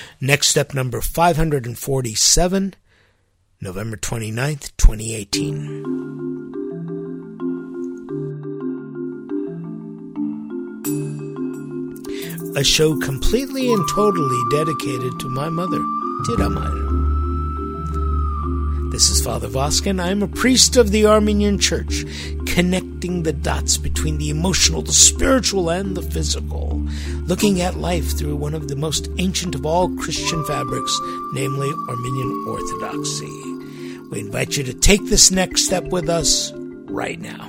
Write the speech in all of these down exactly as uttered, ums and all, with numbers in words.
Next Step number five hundred forty-seven, November twenty-ninth, twenty eighteen. A show completely and totally dedicated to my mother, Tiramar. This is Father Voskin. I am a priest of the Armenian Church, connecting the dots between the emotional, the spiritual, and the physical, looking at life through one of the most ancient of all Christian fabrics, namely Armenian Orthodoxy. We invite you to take this next step with us right now.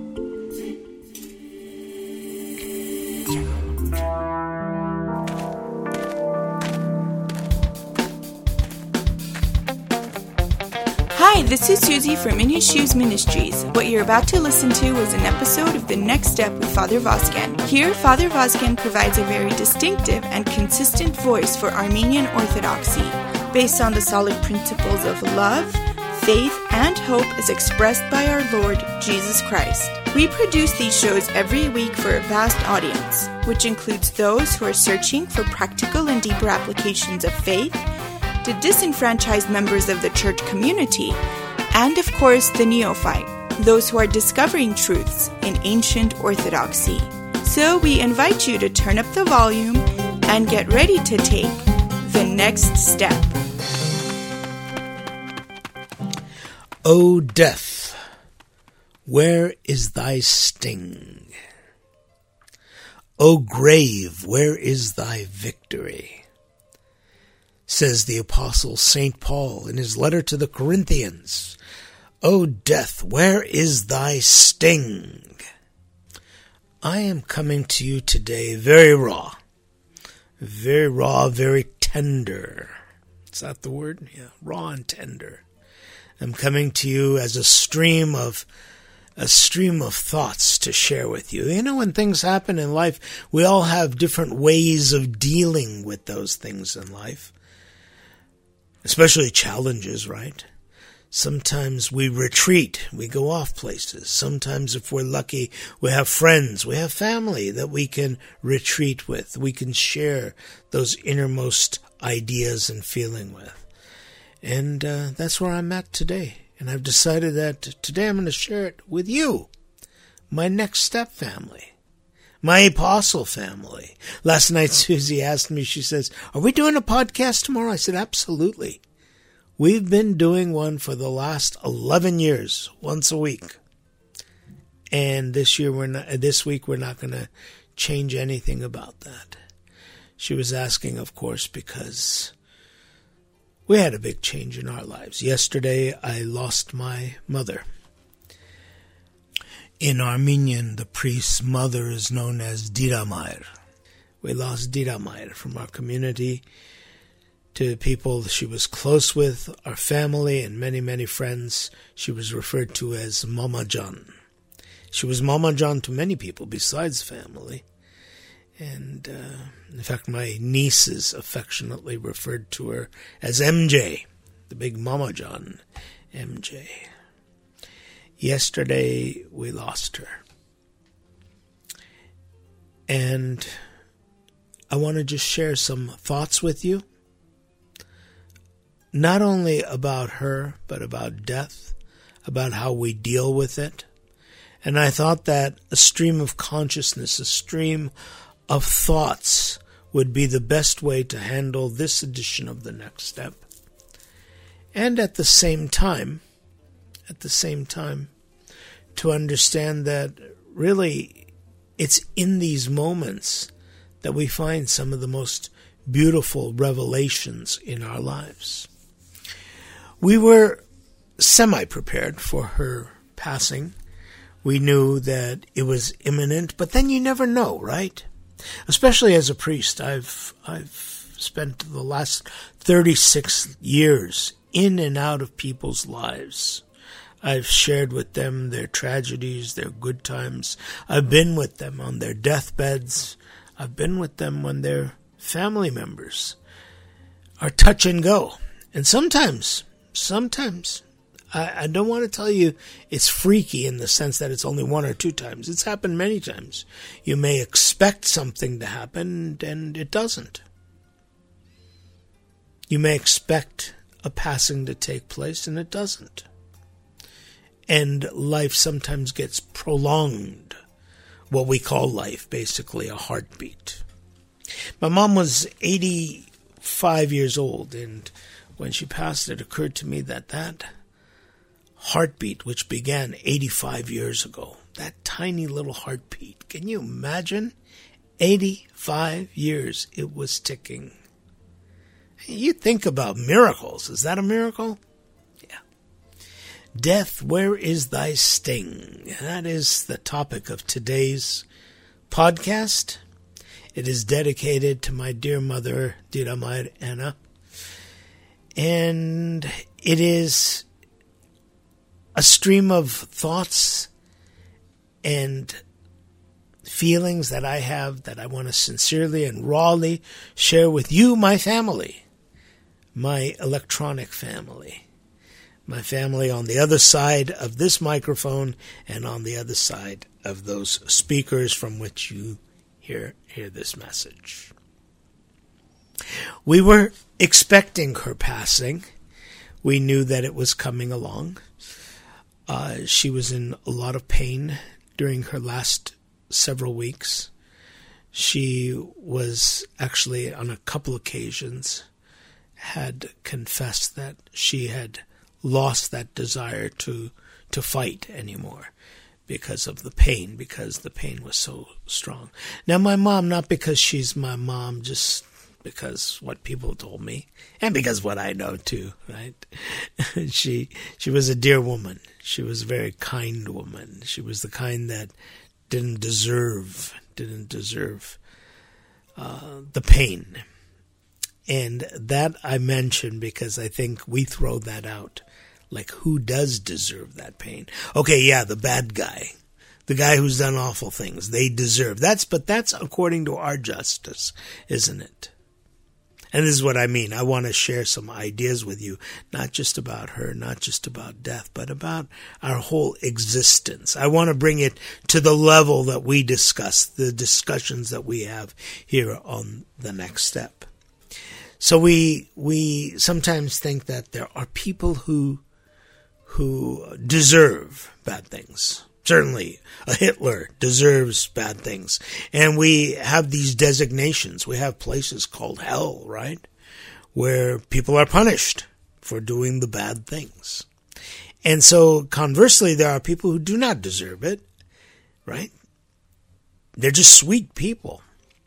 Hi, this is Susie from In His Shoes Ministries. What you're about to listen to is an episode of The Next Step with Father Voskin. Here, Father Voskin provides a very distinctive and consistent voice for Armenian Orthodoxy, based on the solid principles of love, faith, and hope as expressed by our Lord Jesus Christ. We produce these shows every week for a vast audience, which includes those who are searching for practical and deeper applications of faith, to disenfranchised members of the church community, and of course the neophyte, those who are discovering truths in ancient orthodoxy. So we invite you to turn up the volume and get ready to take the next step. O death, where is thy sting? O grave, where is thy victory? Says the Apostle Saint Paul in his letter to the Corinthians, O death, where is thy sting? I am coming to you today very raw, very raw, very tender. Is that the word? Yeah, raw and tender. I'm coming to you as a stream of a stream of thoughts to share with you. You know, when things happen in life, we all have different ways of dealing with those things in life. Especially challenges, right? Sometimes we retreat, we go off places. Sometimes, if we're lucky, we have friends, we have family that we can retreat with. We can share those innermost ideas and feeling with. And uh, that's where I'm at today. And I've decided that today I'm going to share it with you, my Next Step family. My apostle family. Last night, Susie asked me, she says, are we doing a podcast tomorrow? I said, absolutely. We've been doing one for the last eleven years, once a week. And this year, we're not, this week, we're not going to change anything about that. She was asking, of course, because we had a big change in our lives. Yesterday, I lost my mother. In Armenian, the priest's mother is known as Tiramar. We lost Tiramar from our community to people she was close with, our family, and many, many friends. She was referred to as Mama John. She was Mama John to many people besides family. And, uh, in fact, my nieces affectionately referred to her as M J, the big Mama John, M J. Yesterday, we lost her. And I want to just share some thoughts with you, not only about her, but about death, about how we deal with it. And I thought that a stream of consciousness, a stream of thoughts would be the best way to handle this edition of The Next Step. And at the same time, at the same time, to understand that really it's in these moments that we find some of the most beautiful revelations in our lives. We were semi-prepared for her passing. We knew that it was imminent, but then you never know, right? Especially as a priest, I've I've spent the last thirty-six years in and out of people's lives. I've shared with them their tragedies, their good times. I've been with them on their deathbeds. I've been with them when their family members are touch and go. And sometimes, sometimes, I, I don't want to tell you it's freaky in the sense that it's only one or two times. It's happened many times. You may expect something to happen, and it doesn't. You may expect a passing to take place, and it doesn't. And life sometimes gets prolonged. What we call life, basically a heartbeat. My mom was eighty-five years old, and when she passed, it occurred to me that that heartbeat, which began eighty-five years ago, that tiny little heartbeat, can you imagine? eighty-five years it was ticking. You think about miracles. Is that a miracle? Yeah. Death, where is thy sting? That is the topic of today's podcast. It is dedicated to my dear mother, Diramar Anna. And it is a stream of thoughts and feelings that I have that I want to sincerely and rawly share with you, my family, my electronic family, my family on the other side of this microphone and on the other side of those speakers from which you hear, hear this message. We were expecting her passing. We knew that it was coming along. Uh, she was in a lot of pain during her last several weeks. She was actually, on a couple occasions, had confessed that she had lost that desire to to fight anymore because of the pain, because the pain was so strong. Now, my mom, not because she's my mom, just because what people told me, and because what I know too, right? she she was a dear woman. She was a very kind woman. She was the kind that didn't deserve, didn't deserve uh, the pain. And that I mention because I think we throw that out. Like, who does deserve that pain? Okay, yeah, the bad guy. The guy who's done awful things. They deserve. That's, but that's according to our justice, isn't it? And this is what I mean. I want to share some ideas with you, not just about her, not just about death, but about our whole existence. I want to bring it to the level that we discuss, the discussions that we have here on The Next Step. So we we sometimes think that there are people who who deserve bad things. Certainly, a Hitler deserves bad things. And we have these designations. We have places called hell, right? Where people are punished for doing the bad things. And so, conversely, there are people who do not deserve it, right? They're just sweet people.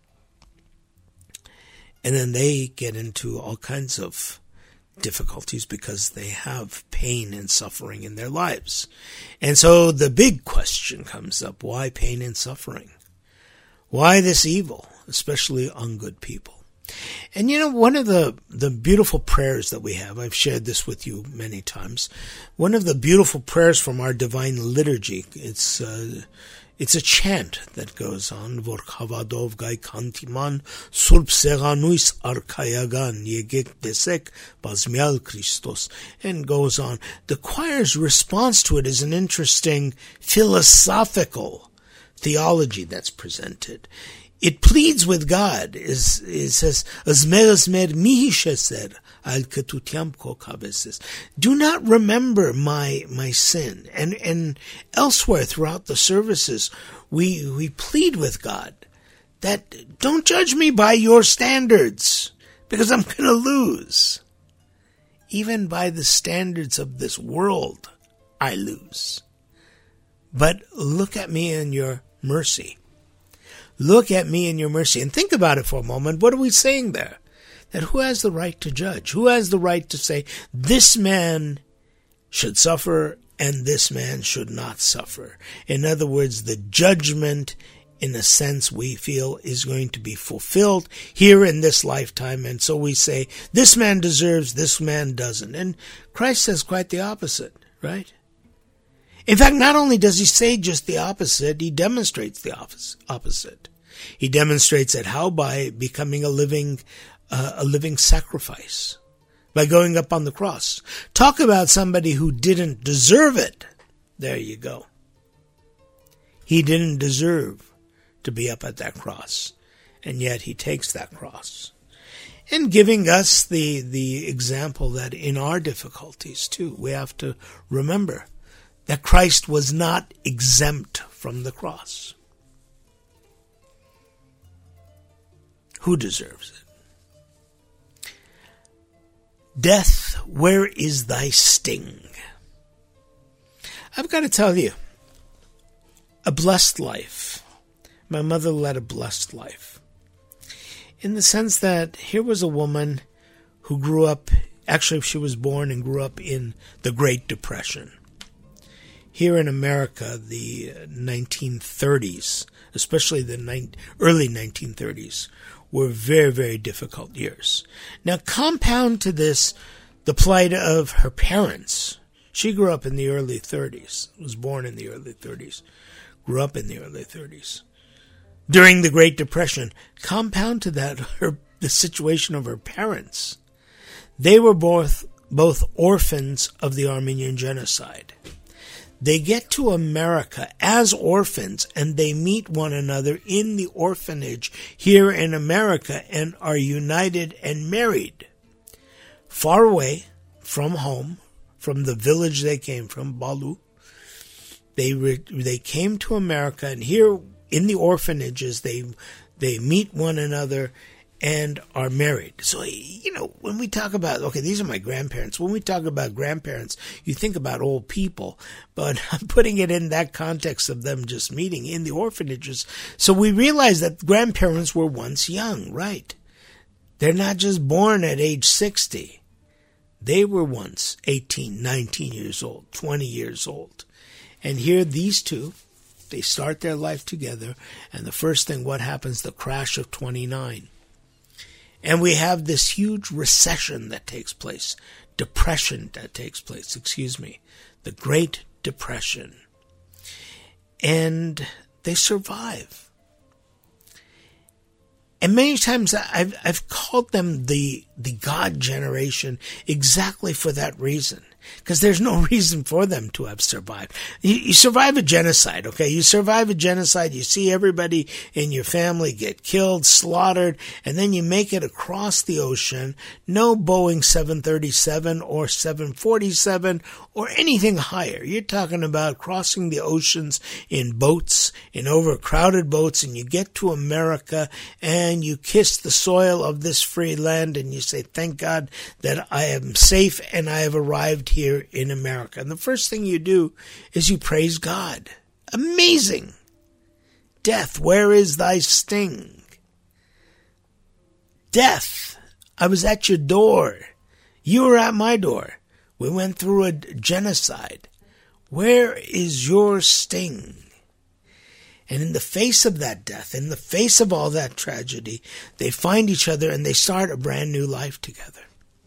And then they get into all kinds of difficulties because they have pain and suffering in their lives. And so the big question comes up, why pain and suffering? Why this evil, especially on good people? And you know, one of the, the beautiful prayers that we have, I've shared this with you many times, one of the beautiful prayers from our divine liturgy, it's uh, it's a chant that goes on, Vor Chavadov Gai Kantiman, Surb Seganuis Arkayagan, Yegek Desek, Bazmial Christos, and goes on. The choir's response to it is an interesting philosophical theology that's presented. It pleads with God. It says, Azmer Azmer mihi sheser al ketutiam ko kabeses. Do not remember my my sin. And and elsewhere throughout the services, we we plead with God that don't judge me by your standards, because I'm going to lose. Even by the standards of this world, I lose. But look at me in your mercy. Look at me in your mercy. And think about it for a moment. What are we saying there? That who has the right to judge? Who has the right to say, this man should suffer and this man should not suffer? In other words, the judgment, in a sense, we feel is going to be fulfilled here in this lifetime. And so we say, this man deserves, this man doesn't. And Christ says quite the opposite, right? In fact, not only does he say just the opposite, he demonstrates the opposite. He demonstrates it how? By becoming a living, uh, a living sacrifice, by going up on the cross. Talk about somebody who didn't deserve it. There you go. He didn't deserve to be up at that cross, and yet he takes that cross. And giving us the, the example that in our difficulties too, we have to remember that Christ was not exempt from the cross. Who deserves it? Death, where is thy sting? I've got to tell you, a blessed life. My mother led a blessed life. In the sense that here was a woman who grew up, actually she was born and grew up in the Great Depression. Here in America, the nineteen thirties, especially the ni- early nineteen thirties, were very, very difficult years. Now compound to this the plight of her parents. She grew up in the early thirties, was born in the early thirties, grew up in the early thirties. During the Great Depression, compound to that her, the situation of her parents. They were both, both orphans of the Armenian genocide. They get to America as orphans and they meet one another in the orphanage here in America and are united and married. Far away from home, from the village they came from, Balu, they re, they came to America, and here in the orphanages they they meet one another and are married. So, you know, when we talk about, okay, these are my grandparents. When we talk about grandparents, you think about old people, but I'm putting it in that context of them just meeting in the orphanages. So we realize that grandparents were once young, right? They're not just born at age sixty. They were once eighteen, nineteen years old, twenty years old. And here these two, they start their life together, and the first thing, what happens? The crash of twenty-nine. And we have this huge recession that takes place, depression that takes place, excuse me, the Great Depression. And they survive. And many times I've, I've called them the, the God generation exactly for that reason. Because there's no reason for them to have survived. You, you survive a genocide, okay? You survive a genocide, you see everybody in your family get killed, slaughtered, and then you make it across the ocean. No Boeing seven thirty-seven or seven forty-seven or anything higher. You're talking about crossing the oceans in boats, in overcrowded boats, and you get to America and you kiss the soil of this free land and you say, thank God that I am safe and I have arrived here in America. And the first thing you do is you praise God. Amazing. Death, where is thy sting? Death, I was at your door. You were at my door. We went through a genocide. Where is your sting? And in the face of that death, in the face of all that tragedy, they find each other and they start a brand new life together.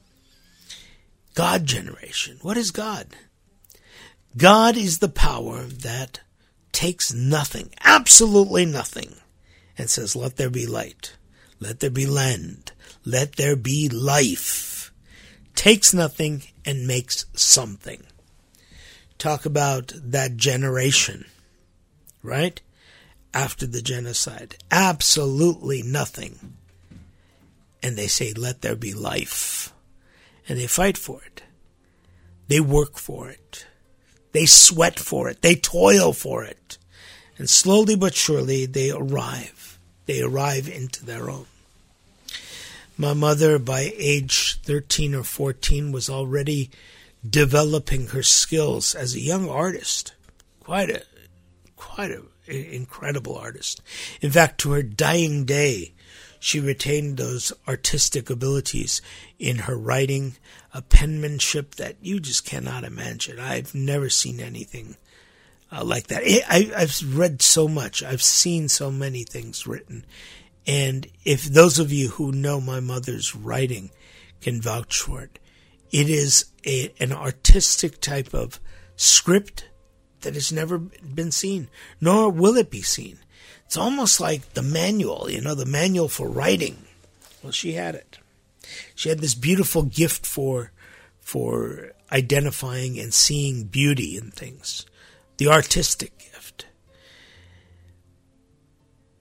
God generation. What is God? God is the power that takes nothing, absolutely nothing, and says, let there be light, let there be land, let there be life. Takes nothing and makes something. Talk about that generation, right? After the genocide. Absolutely nothing. And they say, let there be life. And they fight for it. They work for it. They sweat for it. They toil for it. And slowly but surely they arrive. They arrive into their own. My mother, by age thirteen or fourteen, was already developing her skills as a young artist. Quite a, quite a incredible artist. In fact, to her dying day, she retained those artistic abilities in her writing, a penmanship that you just cannot imagine. I've never seen anything uh, like that. I, I've read so much. I've seen so many things written. And if those of you who know my mother's writing can vouch for it, it is a, an artistic type of script that has never been seen, nor will it be seen. It's almost like the manual, you know, the manual for writing. Well, she had it. She had this beautiful gift for, for identifying and seeing beauty in things. The artistic gift.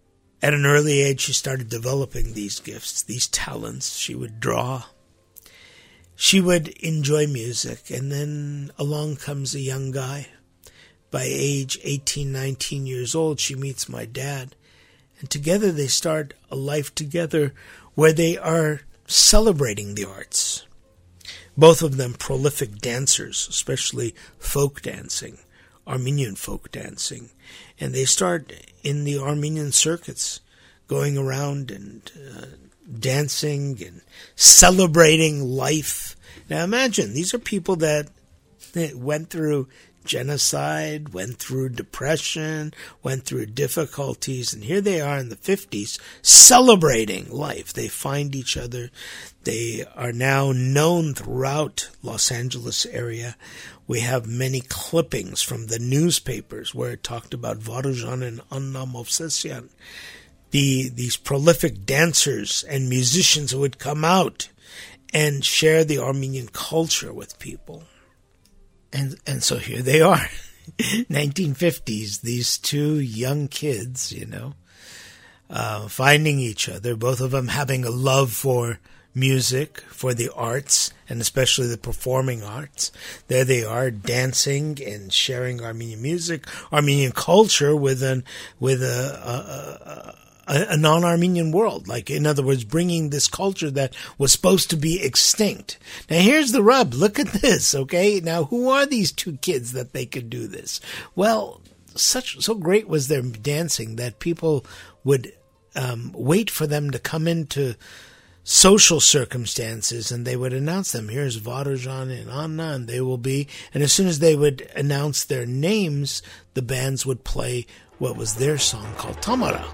At an early age, she started developing these gifts, these talents. She would draw. She would enjoy music, and then along comes a young guy. By age eighteen, nineteen years old, she meets my dad, and together they start a life together where they are celebrating the arts. Both of them prolific dancers, especially folk dancing, Armenian folk dancing. And they start in the Armenian circuits, going around and uh, dancing and celebrating life. Now imagine, these are people that, that went through genocide, went through depression, went through difficulties, and here they are in the fifties celebrating life. They find each other. They are now known throughout Los Angeles area. We have many clippings from the newspapers where it talked about Varujan and Anna Movsesian, the these prolific dancers and musicians who would come out and share the Armenian culture with people. And and so here they are, nineteen fifties, these two young kids, you know, uh, finding each other, both of them having a love for music, for the arts, and especially the performing arts. There they are, dancing and sharing Armenian music, Armenian culture with an with a, a, a a non-Armenian world, like, in other words, bringing this culture that was supposed to be extinct. Now, here's the rub. Look at this, okay? Now, who are these two kids that they could do this? Well, such so great was their dancing that people would um, wait for them to come into social circumstances, and they would announce them. Here's Varujan and Anna, and they will be. And as soon as they would announce their names, the bands would play what was their song called Tamara.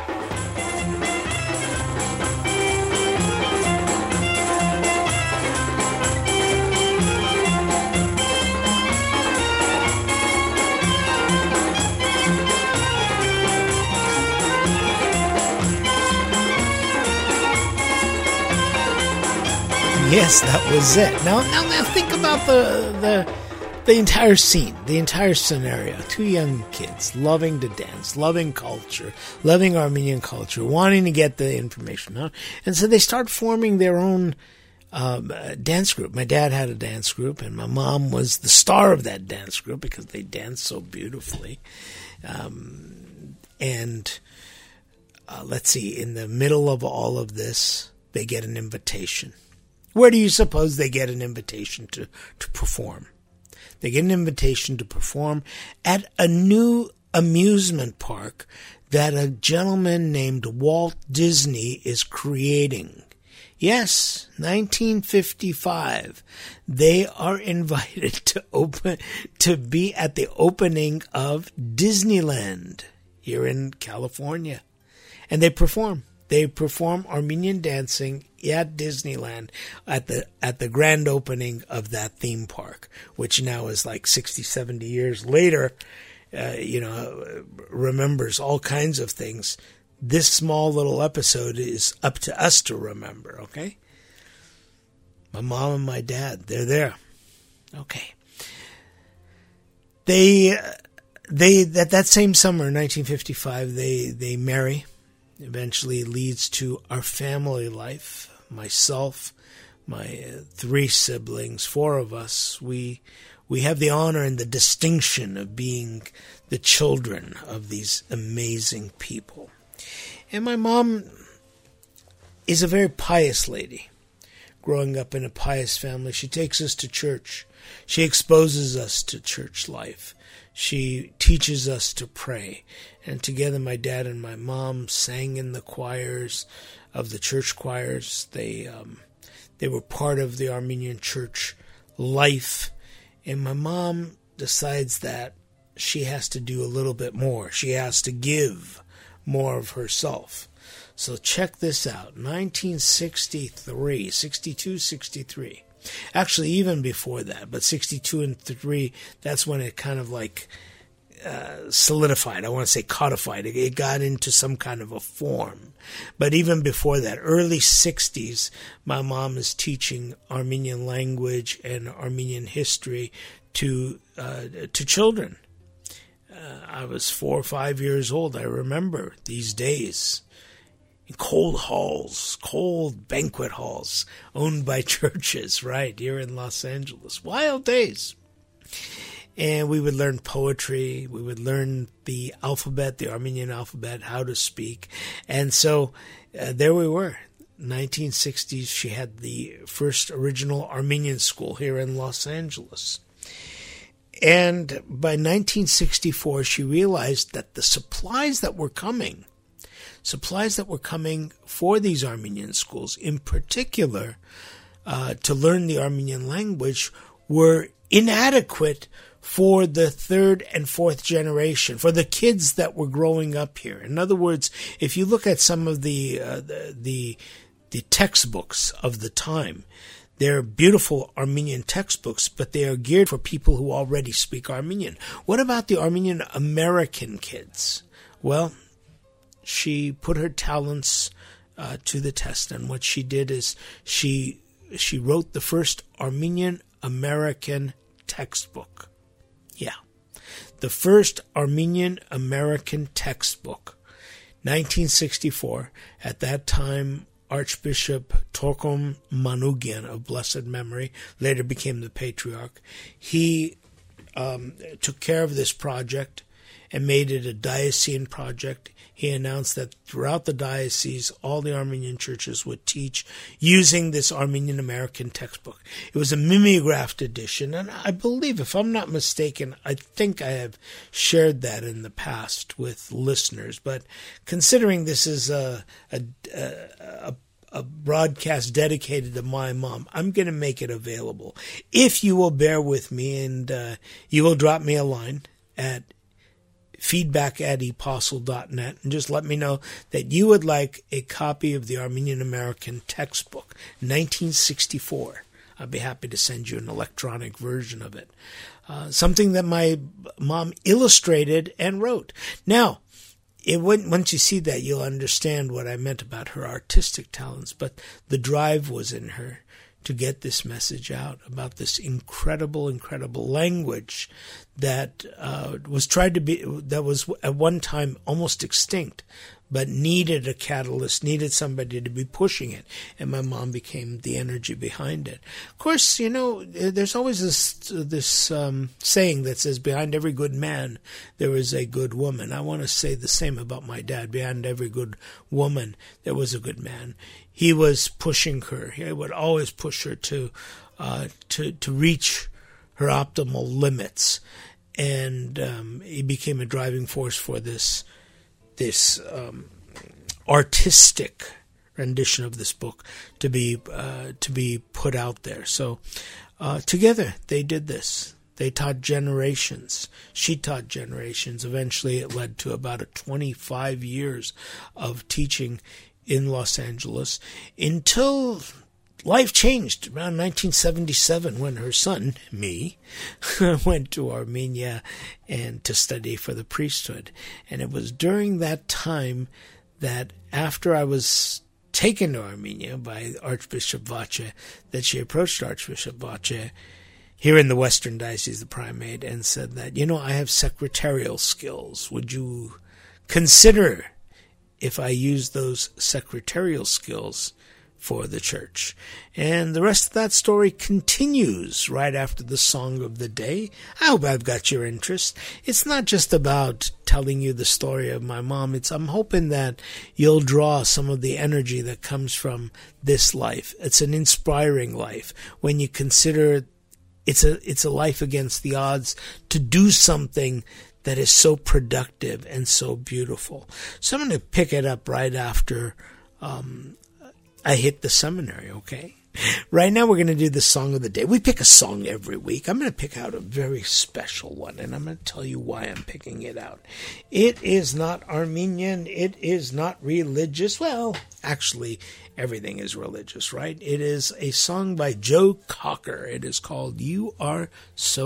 Yes, that was it. Now, now, now think about the, the the entire scene, the entire scenario. Two young kids loving to dance, loving culture, loving Armenian culture, wanting to get the information out. And so they start forming their own um, dance group. My dad had a dance group, and my mom was the star of that dance group because they danced so beautifully. Um, and uh, let's see, in the middle of all of this, they get an invitation. Where do you suppose they get an invitation to, to perform? They get an invitation to perform at a new amusement park that a gentleman named Walt Disney is creating. Yes, nineteen fifty-five. They are invited to open to be at the opening of Disneyland here in California. And they perform. They perform Armenian dancing at Disneyland at the at the grand opening of that theme park, which now is like sixty, seventy years later, uh, you know, remembers all kinds of things. This small little episode is up to us to remember, okay? My mom and my dad, they're there. Okay. They, they that, that same summer, nineteen fifty-five, they, they marry. Eventually leads to our family life. Myself, my uh, three siblings, four of us, we we have the honor and the distinction of being the children of these amazing people. And my mom is a very pious lady. Growing up in a pious family, she takes us to church. She exposes us to church life. She teaches us to pray. And together my dad and my mom sang in the choirs of the church choirs. They um, they were part of the Armenian church life. And my mom decides that she has to do a little bit more. She has to give more of herself. So check this out. nineteen sixty-three, sixty-two, sixty-three. Actually, even before that, but sixty-two and three, that's when it kind of like uh, solidified. I want to say codified. It, it got into some kind of a form. But even before that, early sixties, my mom is teaching Armenian language and Armenian history to uh, to children. uh, I was four or five years old. I remember these days in cold halls, cold banquet halls owned by churches, right, here in Los Angeles. Wild days. And we would learn poetry. We would learn the alphabet, the Armenian alphabet, how to speak. And so uh, there we were. nineteen sixties, she had the first original Armenian school here in Los Angeles. And by nineteen sixty-four, she realized that the supplies that were coming, supplies that were coming for these Armenian schools, in particular, uh, to learn the Armenian language, were inadequate for the third and fourth generation, for the kids that were growing up here. In other words, if you look at some of the uh, the, the the textbooks of the time, they're beautiful Armenian textbooks, but they are geared for people who already speak Armenian. What about the Armenian American kids? Well, she put her talents uh, to the test, and what she did is she she wrote the first Armenian American textbook. Yeah, the first Armenian American textbook, nineteen sixty-four. At that time, Archbishop Torkom Manoukian of blessed memory, later became the patriarch. He um, took care of this project and made it a diocesan project. He announced that throughout the diocese, all the Armenian churches would teach using this Armenian American textbook. It was a mimeographed edition, and I believe, if I'm not mistaken, I think I have shared that in the past with listeners. But considering this is a a, a, a broadcast dedicated to my mom, I'm going to make it available. If you will bear with me and uh, you will drop me a line at feedback at apostle dot net and just let me know that you would like a copy of the Armenian American textbook, nineteen sixty-four. I'd be happy to send you an electronic version of it. Uh, something that my mom illustrated and wrote. Now, it wouldn't, once you see that, you'll understand what I meant about her artistic talents, but the drive was in her to get this message out about this incredible, incredible language that uh, was tried to be, that was at one time almost extinct, but needed a catalyst, needed somebody to be pushing it. And my mom became the energy behind it. Of course, you know, there's always this this um, saying that says, behind every good man, there is a good woman. I want to say the same about my dad. Behind every good woman, there was a good man. He was pushing her. He would always push her to uh, to to reach her optimal limits, and um, he became a driving force for this this um, artistic rendition of this book to be uh, to be put out there. So uh, together they did this. They taught generations. She taught generations. Eventually, it led to about a twenty-five years of teaching in Los Angeles until life changed around nineteen seventy-seven when her son, me, went to Armenia and to study for the priesthood. And it was during that time that after I was taken to Armenia by Archbishop Vache that she approached Archbishop Vache here in the Western Diocese, the primate, and said that, you know, I have secretarial skills. Would you consider if I use those secretarial skills for the church? And the rest of that story continues right after the song of the day. I hope I've got your interest. It's not just about telling you the story of my mom. It's I'm hoping that you'll draw some of the energy that comes from this life. It's an inspiring life when you consider it's a it's a life against the odds to do something that is so productive and so beautiful. So I'm going to pick it up right after um, I hit the seminary, okay? Right now we're going to do the song of the day. We pick a song every week. I'm going to pick out a very special one, and I'm going to tell you why I'm picking it out. It is not Armenian. It is not religious. Well, actually, everything is religious, right? It is a song by Joe Cocker. It is called You Are So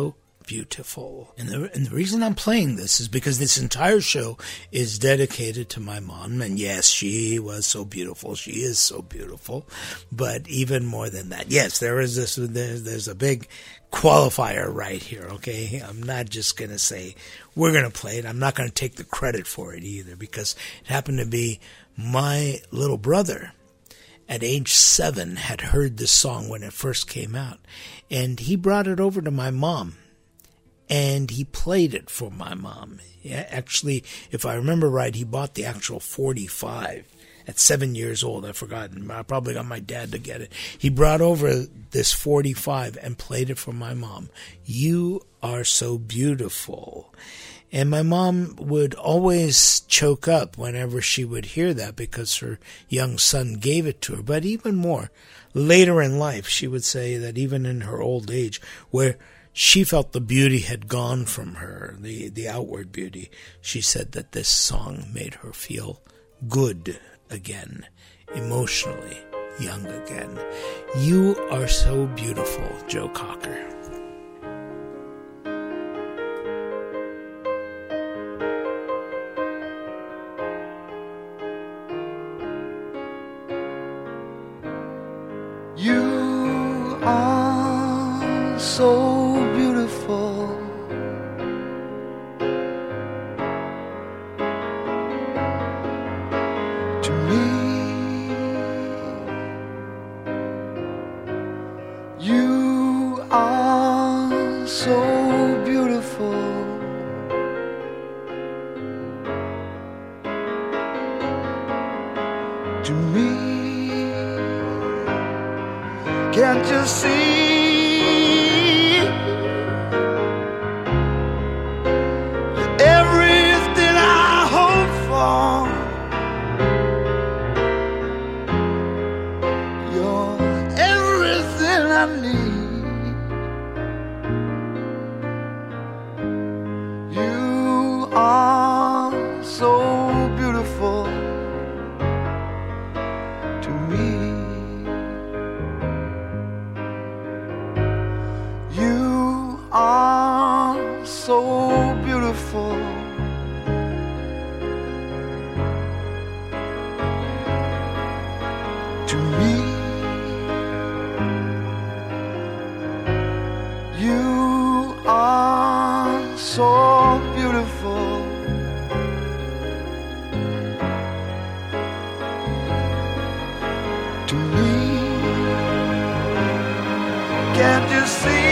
beautiful. And the, and the reason I'm playing this is because this entire show is dedicated to my mom. And yes, she was so beautiful. She is so beautiful. But even more than that, yes, there is this, there's, there's a big qualifier right here, okay? I'm not just going to say we're going to play it. I'm not going to take the credit for it either, because it happened to be my little brother at age seven had heard this song when it first came out, and he brought it over to my mom, and he played it for my mom. Yeah, actually, if I remember right, he bought the actual forty-five at seven years old. I've forgotten. I probably got my dad to get it. He brought over this forty-five and played it for my mom. You Are So Beautiful. And my mom would always choke up whenever she would hear that, because her young son gave it to her. But even more, later in life, she would say that even in her old age, where she felt the beauty had gone from her, the, the outward beauty, she said that this song made her feel good again, emotionally young again. You Are So Beautiful, Joe Cocker. You are so beautiful, to me. You are so beautiful, to me. Can't you see? You're everything I hope for. You're everything I need. You are so beautiful to me. You are so beautiful to me. You are so beautiful to me. Can't you see?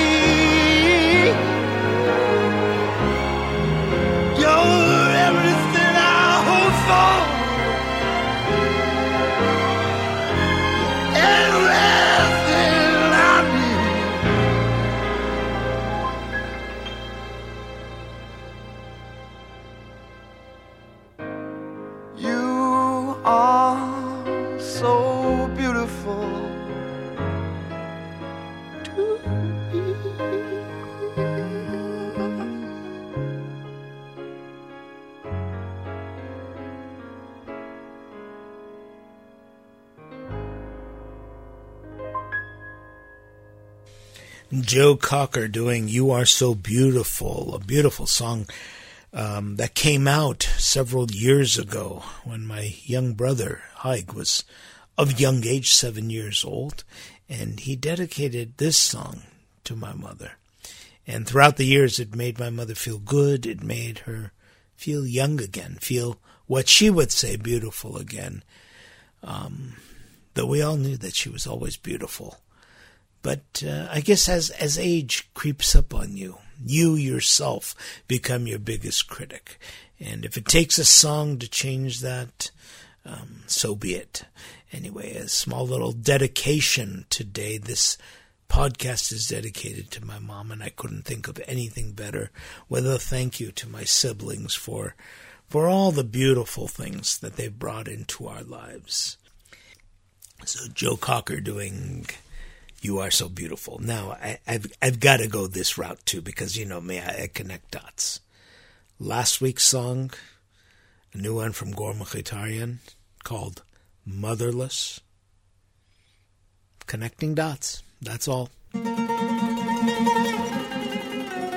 Joe Cocker doing You Are So Beautiful, a beautiful song um, that came out several years ago when my young brother, Haig, was of young age, seven years old, and he dedicated this song to my mother. And throughout the years, it made my mother feel good. It made her feel young again, feel what she would say beautiful again. Um, though we all knew that she was always beautiful. But uh, I guess as, as age creeps up on you, you yourself become your biggest critic. And if it takes a song to change that, um, so be it. Anyway, a small little dedication today. This podcast is dedicated to my mom, and I couldn't think of anything better with a thank you to my siblings for, for all the beautiful things that they've brought into our lives. So Joe Cocker doing You Are So Beautiful. Now, I, I've I've got to go this route, too, because, you know me, I, I connect dots. Last week's song, a new one from Gor Mkhitaryan, called Motherless. Connecting dots, that's all.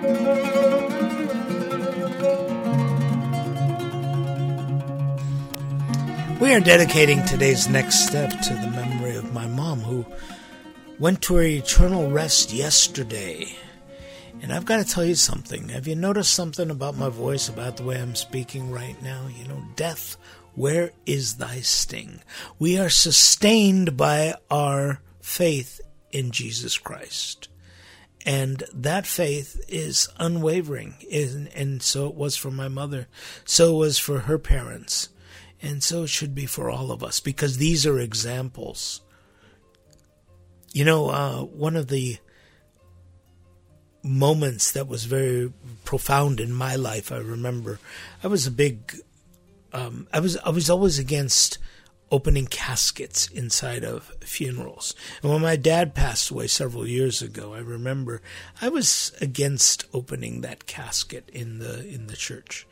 We are dedicating today's next step to the memory of my mom, who went to her eternal rest yesterday. And I've got to tell you something. Have you noticed something about my voice, about the way I'm speaking right now? You know, death, where is thy sting? We are sustained by our faith in Jesus Christ. And that faith is unwavering. And, and so it was for my mother. So it was for her parents. And so it should be for all of us, because these are examples. You know, uh, one of the moments that was very profound in my life, I remember, I was a big, um, I was I was always against opening caskets inside of funerals. And when my dad passed away several years ago, I remember I was against opening that casket in the in the church.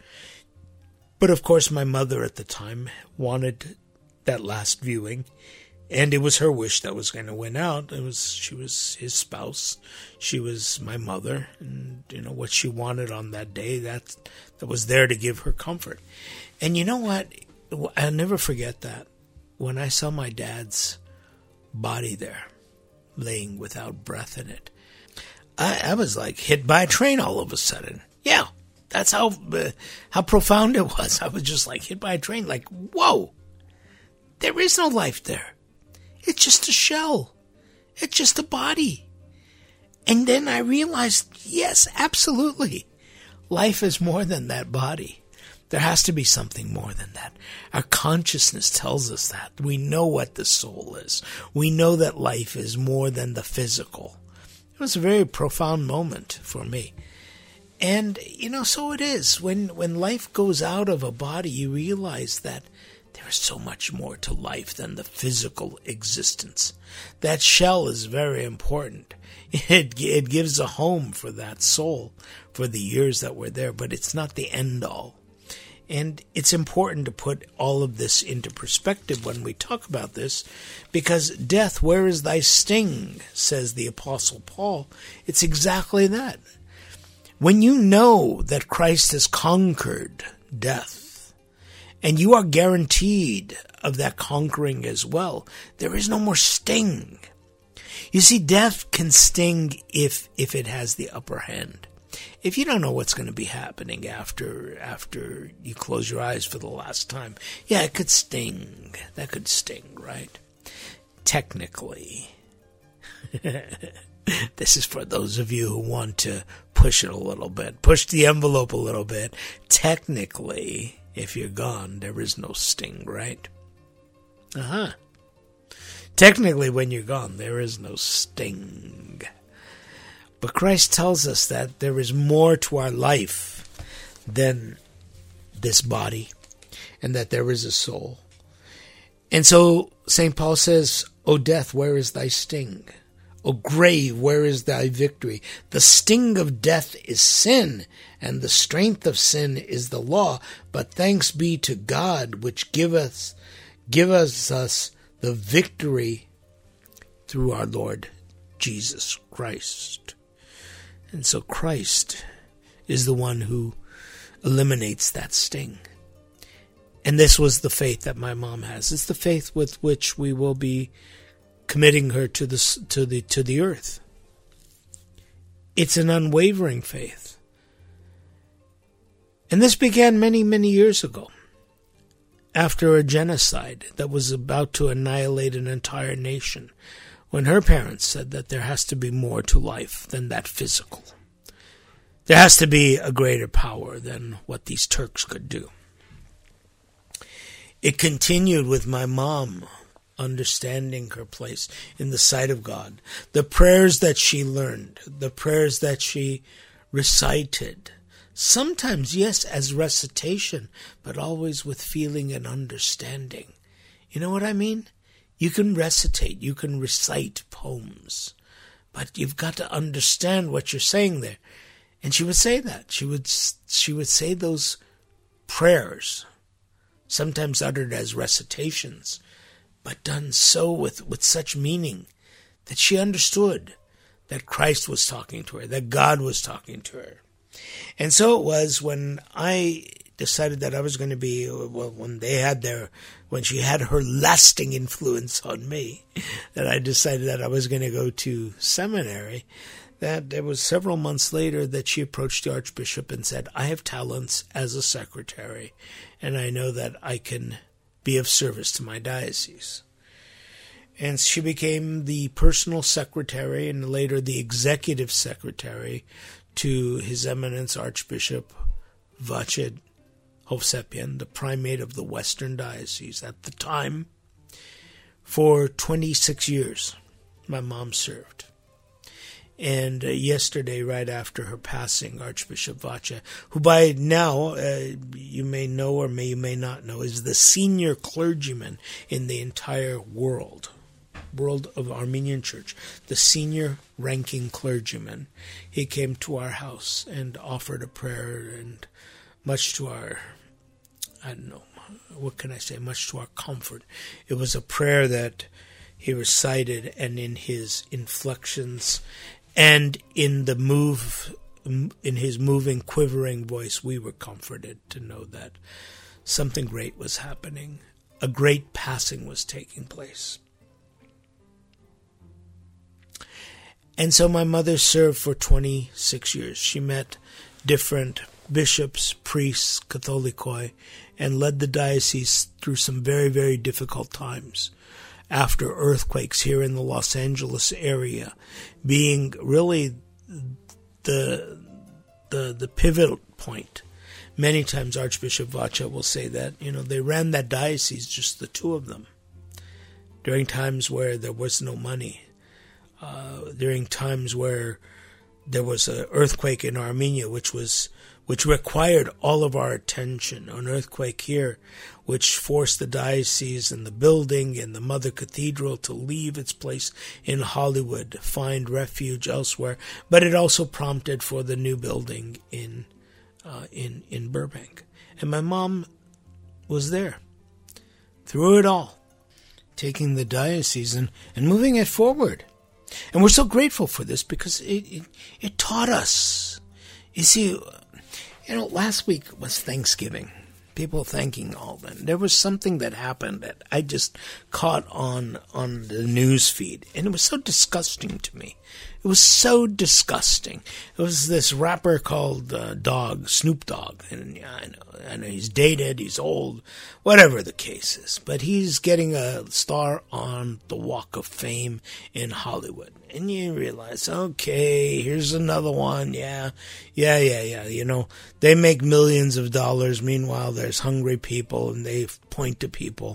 But of course, my mother at the time wanted that last viewing, and it was her wish that was going to win out. It was she was his spouse, she was my mother, and you know what she wanted on that day, that that was there to give her comfort. And you know what? I'll never forget that when I saw my dad's body there, laying without breath in it. I, I was like hit by a train all of a sudden. Yeah. That's how uh, how profound it was. I was just like hit by a train, like, whoa, there is no life there. It's just a shell. It's just a body. And then I realized, yes, absolutely. Life is more than that body. There has to be something more than that. Our consciousness tells us that. We know what the soul is. We know that life is more than the physical. It was a very profound moment for me. And, you know, so it is. When when life goes out of a body, you realize that there is so much more to life than the physical existence. That shell is very important. It, it gives a home for that soul for the years that we're there, but it's not the end all. And it's important to put all of this into perspective when we talk about this, because death, where is thy sting, says the Apostle Paul. It's exactly that. When you know that Christ has conquered death, and you are guaranteed of that conquering as well, there is no more sting. You see, death can sting if if it has the upper hand. If you don't know what's going to be happening after after you close your eyes for the last time, yeah, it could sting. That could sting, right? Technically. This is for those of you who want to push it a little bit, push the envelope a little bit. Technically, if you're gone, there is no sting, right? Uh-huh. Technically, when you're gone, there is no sting. But Christ tells us that there is more to our life than this body, and that there is a soul. And so Saint Paul says, O death, where is thy sting? O grave, where is thy victory? The sting of death is sin, and the strength of sin is the law. But thanks be to God, which giveth, giveth us the victory through our Lord Jesus Christ. And so Christ is the one who eliminates that sting. And this was the faith that my mom has. It's the faith with which we will be committing her to the to the to the earth. It's an unwavering faith. And this began many, many years ago, after a genocide that was about to annihilate an entire nation, when her parents said that there has to be more to life than that physical. There has to be a greater power than what these Turks could do. It continued with my mom understanding her place in the sight of God. The prayers that she learned, the prayers that she recited, sometimes, yes, as recitation, but always with feeling and understanding. You know what I mean? You can recitate, you can recite poems, but you've got to understand what you're saying there. And she would say that. She would, she would say those prayers, sometimes uttered as recitations, but done so with, with such meaning that she understood that Christ was talking to her, that God was talking to her. And so it was when I decided that I was going to be, well, when they had their, when she had her lasting influence on me, that I decided that I was going to go to seminary, that it was several months later that she approached the Archbishop and said, I have talents as a secretary, and I know that I can be of service to my diocese. And she became the personal secretary and later the executive secretary to His Eminence Archbishop Vacha Hovsepian, the primate of the Western Diocese at the time. For twenty-six years, my mom served. And uh, yesterday, right after her passing, Archbishop Vacha, who by now, uh, you may know or may you may not know, is the senior clergyman in the entire world, world of Armenian Church, the senior ranking clergyman. He came to our house and offered a prayer, and much to our, I don't know, what can I say, much to our comfort, it was a prayer that he recited, and in his inflections and in the move, in his moving, quivering voice, we were comforted to know that something great was happening. A great passing was taking place. And so my mother served for twenty-six years. She met different bishops, priests, Catholicoi, and led the diocese through some very, very difficult times after earthquakes here in the Los Angeles area, being really the the the pivot point. Many times Archbishop Vacha will say that, you know, they ran that diocese, just the two of them, during times where there was no money, uh, during times where there was an earthquake in Armenia, which was which required all of our attention, an earthquake here, which forced the diocese and the building and the Mother Cathedral to leave its place in Hollywood, find refuge elsewhere. But it also prompted for the new building in uh, in in Burbank. And my mom was there through it all, taking the diocese and, and moving it forward. And we're so grateful for this because it, it, it taught us. You see, you know, last week was Thanksgiving. People thanking all them. There was something that happened that I just caught on on the news feed, and it was so disgusting to me. It was so disgusting. It was this rapper called uh, Dogg, Snoop Dogg, and yeah, I know, I know he's dated, he's old, whatever the case is, but he's getting a star on the Walk of Fame in Hollywood. And you realize, okay, here's another one, yeah, yeah, yeah, yeah, you know, they make millions of dollars, meanwhile there's hungry people, and they point to people,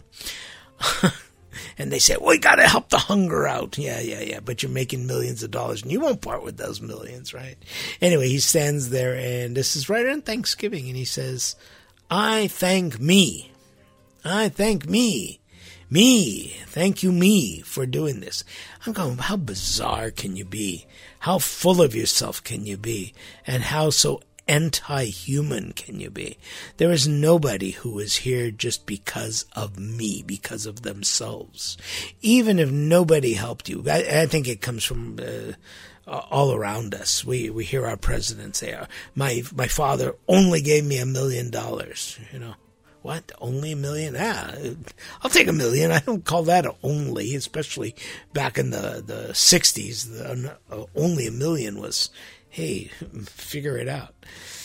and they say, we gotta help the hunger out, yeah, yeah, yeah, but you're making millions of dollars, and you won't part with those millions, right? Anyway, he stands there, and this is right on Thanksgiving, and he says, I thank me, I thank me, Me, thank you, me, for doing this. I'm going, how bizarre can you be? How full of yourself can you be? And how so anti-human can you be? There is nobody who is here just because of me, because of themselves. Even if nobody helped you. I, I think it comes from uh, all around us. We we hear our president say, my, my father only gave me a million dollars, you know. What? Only a million? Ah, I'll take a million. I don't call that a only, especially back in the, the sixties. The, uh, only a million was, hey, figure it out.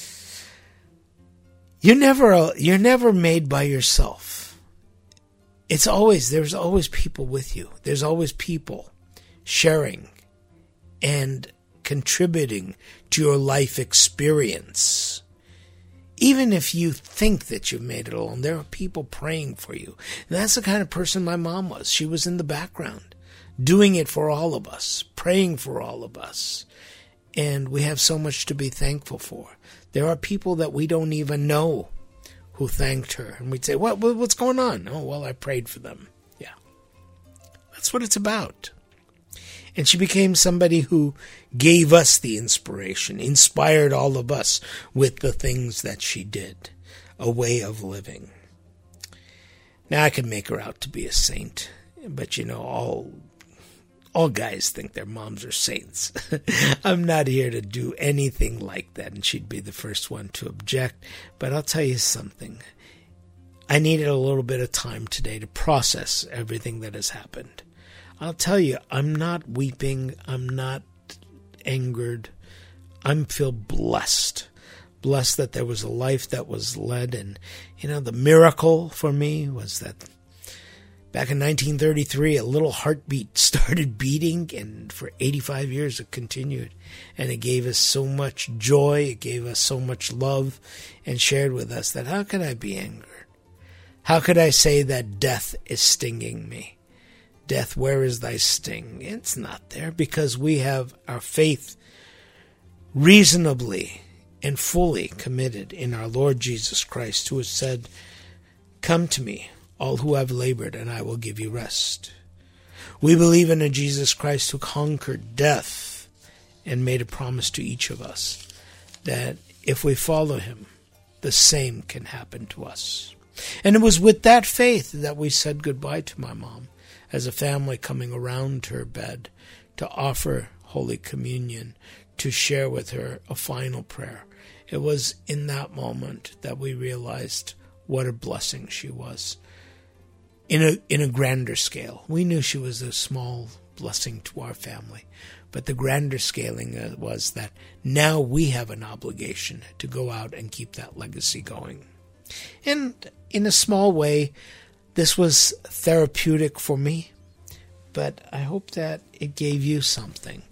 You're never, you're never made by yourself. It's always, there's always people with you. There's always people sharing and contributing to your life experience. Even if you think that you've made it alone, there are people praying for you. And that's the kind of person my mom was. She was in the background, doing it for all of us, praying for all of us. And we have so much to be thankful for. There are people that we don't even know who thanked her. And we'd say, what, what's going on? Oh, well, I prayed for them. Yeah. That's what it's about. And she became somebody who gave us the inspiration, inspired all of us with the things that she did, a way of living. Now, I could make her out to be a saint, but, you know, all all guys think their moms are saints. I'm not here to do anything like that, and she'd be the first one to object. But I'll tell you something. I needed a little bit of time today to process everything that has happened. I'll tell you, I'm not weeping. I'm not angered. I feel blessed. Blessed that there was a life that was led. And, you know, the miracle for me was that back in nineteen thirty-three, a little heartbeat started beating, and for eighty-five years it continued. And it gave us so much joy, it gave us so much love, and shared with us that how could I be angered? How could I say that death is stinging me? Death, where is thy sting? It's not there, because we have our faith reasonably and fully committed in our Lord Jesus Christ, who has said, "Come to me, all who have labored, and I will give you rest." We believe in a Jesus Christ who conquered death and made a promise to each of us that if we follow him, the same can happen to us. And it was with that faith that we said goodbye to my mom as a family, coming around her bed to offer Holy Communion, to share with her a final prayer. It was in that moment that we realized what a blessing she was. In a in a grander scale, we knew she was a small blessing to our family, but the grander scaling was that now we have an obligation to go out and keep that legacy going. And in a small way, this was therapeutic for me, but I hope that it gave you something.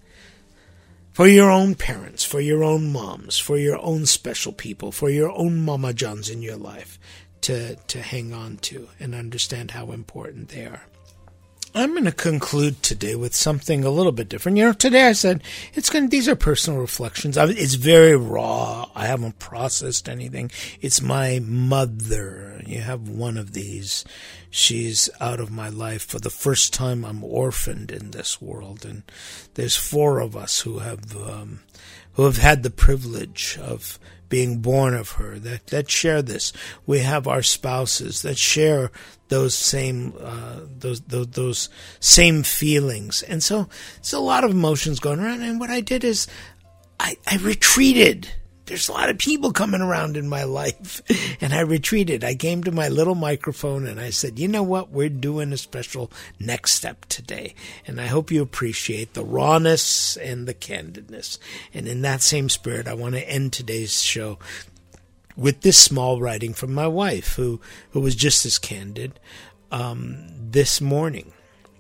For your own parents, for your own moms, for your own special people, for your own Mama Johns in your life to, to hang on to and understand how important they are. I'm going to conclude today with something a little bit different. You know, today I said it's going to, these are personal reflections. I, it's very raw. I haven't processed anything. It's my mother. You have one of these. She's out of my life. For the first time, I'm orphaned in this world. And there's four of us who have, um, who have had the privilege of being born of her, that, that share this. We have our spouses that share those same uh, those, those those same feelings, and so there's a lot of emotions going around. And what I did is I, I retreated. There's a lot of people coming around in my life, and I retreated. I came to my little microphone and I said, you know what? We're doing a special next step today, and I hope you appreciate the rawness and the candidness. And in that same spirit, I want to end today's show with this small writing from my wife, who, who was just as candid. Um, this morning,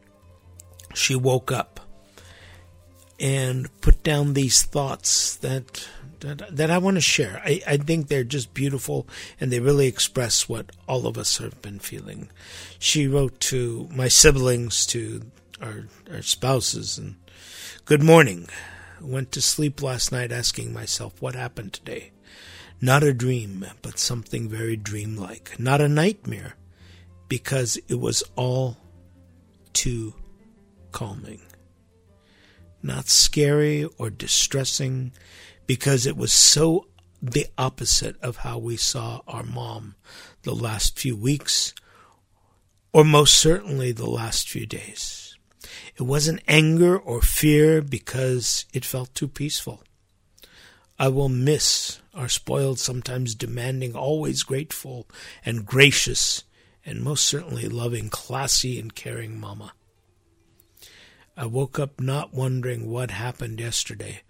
she woke up and put down these thoughts that that, that I want to share. I, I think they're just beautiful, and they really express what all of us have been feeling. She wrote to my siblings, to our, our spouses, and good morning. Went to sleep last night asking myself, what happened today? Not a dream, but something very dreamlike. Not a nightmare, because it was all too calming. Not scary or distressing, because it was so the opposite of how we saw our mom the last few weeks, or most certainly the last few days. It wasn't anger or fear, because it felt too peaceful. I will miss our spoiled, sometimes demanding, always grateful and gracious, and most certainly loving, classy and caring mama. I woke up not wondering what happened yesterday,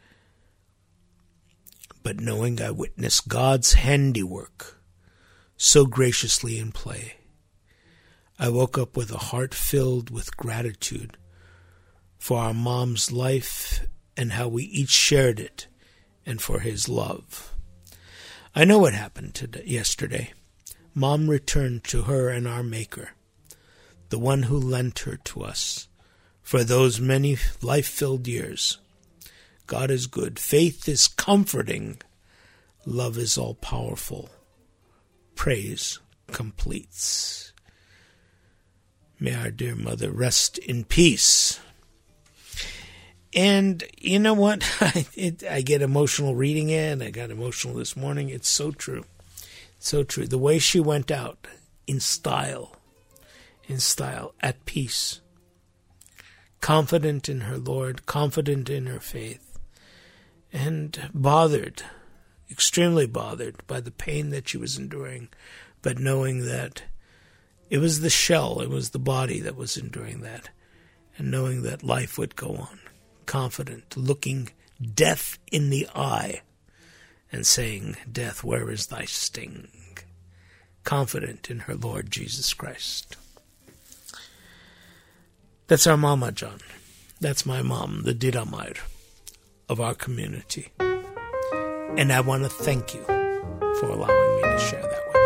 but knowing I witnessed God's handiwork so graciously in play. I woke up with a heart filled with gratitude for our mom's life and how we each shared it, and for his love. I know what happened today, yesterday. Mom returned to her and our Maker, the one who lent her to us for those many life-filled years. God is good. Faith is comforting. Love is all-powerful. Praise completes. May our dear mother rest in peace. And you know what? I, it, I get emotional reading it, and I got emotional this morning. It's so true. So true. The way she went out, in style, in style, at peace, confident in her Lord, confident in her faith, and bothered, extremely bothered by the pain that she was enduring, but knowing that it was the shell, it was the body that was enduring that, and knowing that life would go on, confident, looking death in the eye and saying, "Death, where is thy sting?" Confident in her Lord Jesus Christ. That's our Mama John. That's my mom, the Didamar of our community. And I want to thank you for allowing me to share that with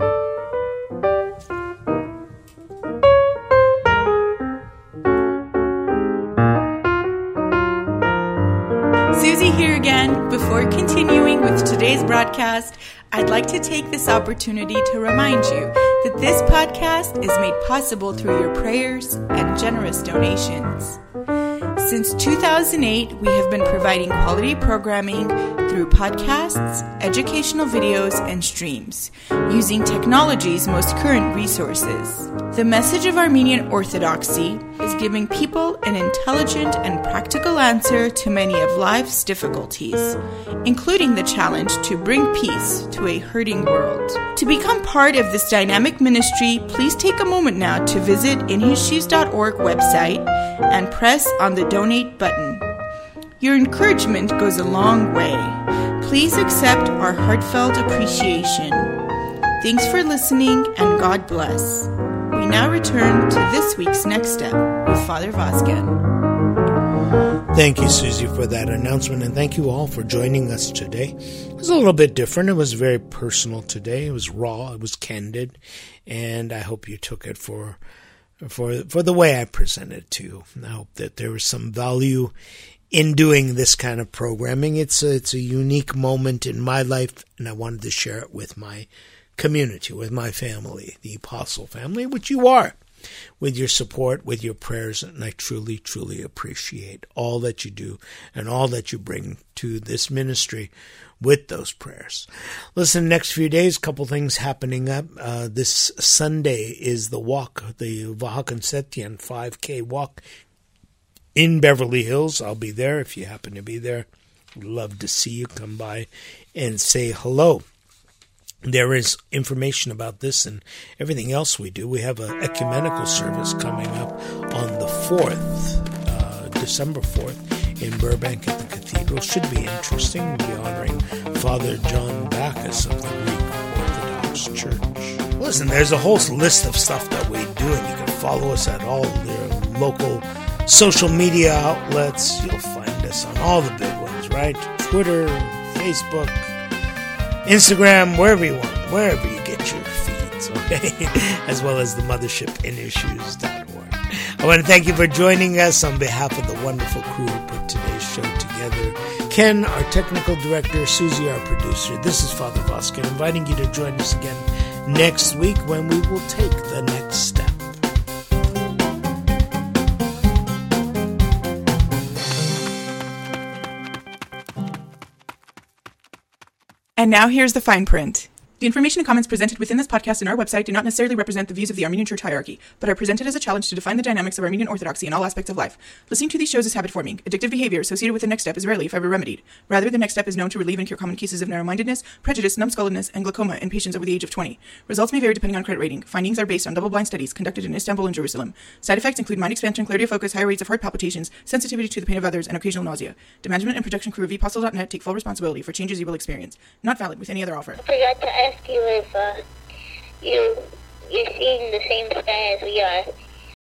you. Susie here again. Before continuing with today's broadcast, I'd like to take this opportunity to remind you that this podcast is made possible through your prayers and generous donations. Since two thousand eight, we have been providing quality programming through podcasts, educational videos, and streams, using technology's most current resources. The message of Armenian Orthodoxy is giving people an intelligent and practical answer to many of life's difficulties, including the challenge to bring peace to a hurting world. To become part of this dynamic ministry, please take a moment now to visit in his shoes dot org website and press on the donate button. Your encouragement goes a long way. Please accept our heartfelt appreciation. Thanks for listening, and God bless. We now return to this week's Next Step with Father Vazgen. Thank you, Susie, for that announcement, and thank you all for joining us today. It was a little bit different. It was very personal today. It was raw. It was candid, and I hope you took it for for for the way I presented it to you. I hope that there was some value in doing this kind of programming. It's a, it's a unique moment in my life, and I wanted to share it with my community, with my family, the Apostle family, which you are, with your support, with your prayers, and I truly, truly appreciate all that you do and all that you bring to this ministry with those prayers. Listen, next few days, a couple things happening up. Uh, this Sunday is the walk, the Vahakan Setyan five K walk in Beverly Hills. I'll be there if you happen to be there. We'd love to see you. Come by and say hello. There is information about this and everything else we do. We have an ecumenical service coming up on the fourth, uh, December fourth, in Burbank at the Cathedral. Should be interesting. We'll be honoring Father John Bacchus of the Greek Orthodox Church. Listen, there's a whole list of stuff that we do, and you can follow us at all the local social media outlets. You'll find us on all the big ones, right? Twitter, Facebook, Instagram, wherever you want, wherever you get your feeds, okay? As well as the mothership in his shoes dot org. I want to thank you for joining us on behalf of the wonderful crew who put today's show together. Ken, our technical director, Susie, our producer. This is Father Vazgen, inviting you to join us again next week when we will take the next step. And now here's the fine print. The information and comments presented within this podcast and our website do not necessarily represent the views of the Armenian Church hierarchy, but are presented as a challenge to define the dynamics of Armenian Orthodoxy in all aspects of life. Listening to these shows is habit-forming. Addictive behavior associated with the Next Step is rarely, if ever, remedied. Rather, the Next Step is known to relieve and cure common cases of narrow-mindedness, prejudice, numbskulledness, and glaucoma in patients over the age of twenty. Results may vary depending on credit rating. Findings are based on double-blind studies conducted in Istanbul and Jerusalem. Side effects include mind expansion, clarity of focus, high rates of heart palpitations, sensitivity to the pain of others, and occasional nausea. The management and production crew of v apostle dot net take full responsibility for changes you will experience. Not valid with any other offer. I forgot to ask you if uh, you, you're seeing the same sky as we are.